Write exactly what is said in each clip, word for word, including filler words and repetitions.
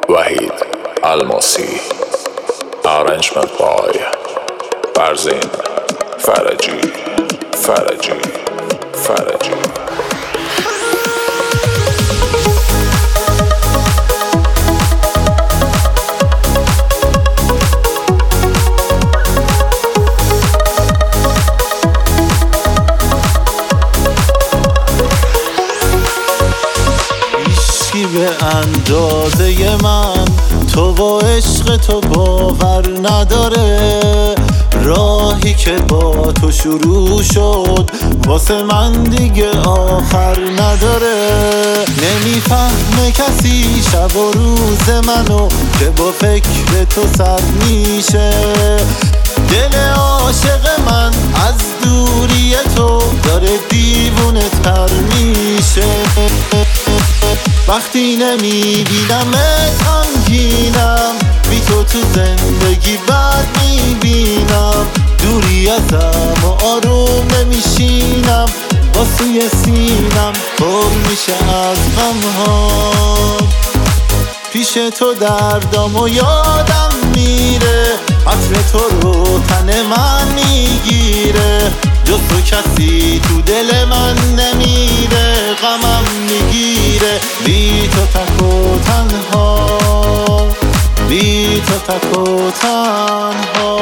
وحید الماسی. Arrangement by فرزین فرجی فرجی فرجی. به اندازه من تو با عشق تو باور نداره، راهی که با تو شروع شد واسه من دیگه آخر نداره. نمیفهمه کسی شب و روز منو که با فکر تو سر میشه. دل عاشق من از دوری تو داره دیوونه تر میشه. وقتی نمیبینمت غمگینم، بی تو تو زندگی بد میبینم. دوری ازم و آروم نمیشینم، با سوی سینم پر میشه از غمها. پیش تو دردام و یادم میره، عطر تو رو تن من میگیره. جز تو کسی تو دل من نمیره، غمم میگیره. بی تو تک و تنها، بی تو تک و تنها.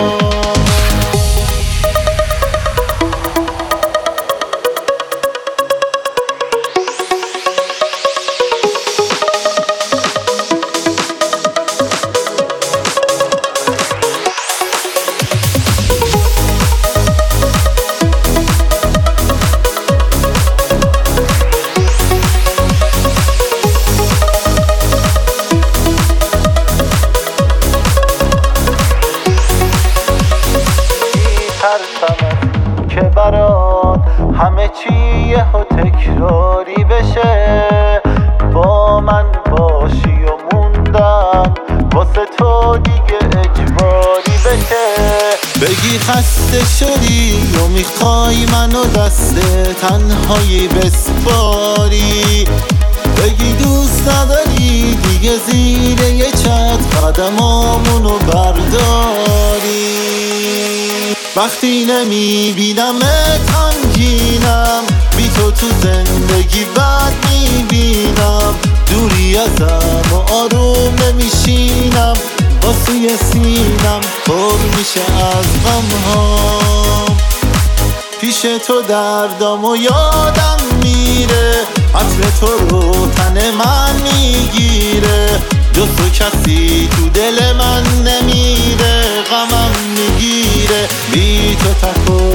ترسمه که برات همه چی یهو تکراری بشه. با من باشی و موندم واسه تو دیگه اجباری بشه. بگی خسته شدی و میخوای منو دست تنهایی بسپاری. بگی دوست نداری دیگه زیر یه چت قدمامونو برداری. وقتی نمیبینمت غمگینم، بی تو تو زندگی بد میبینم. دوری ازم و آروم نمیشینم، با سوی سینم پر میشه از غمها. پیش تو دردام و یادم میره، عطر تو رو تن من میگیره. جز تو کسی تو دل من نمیره، غمم میگیره. بی تو تک و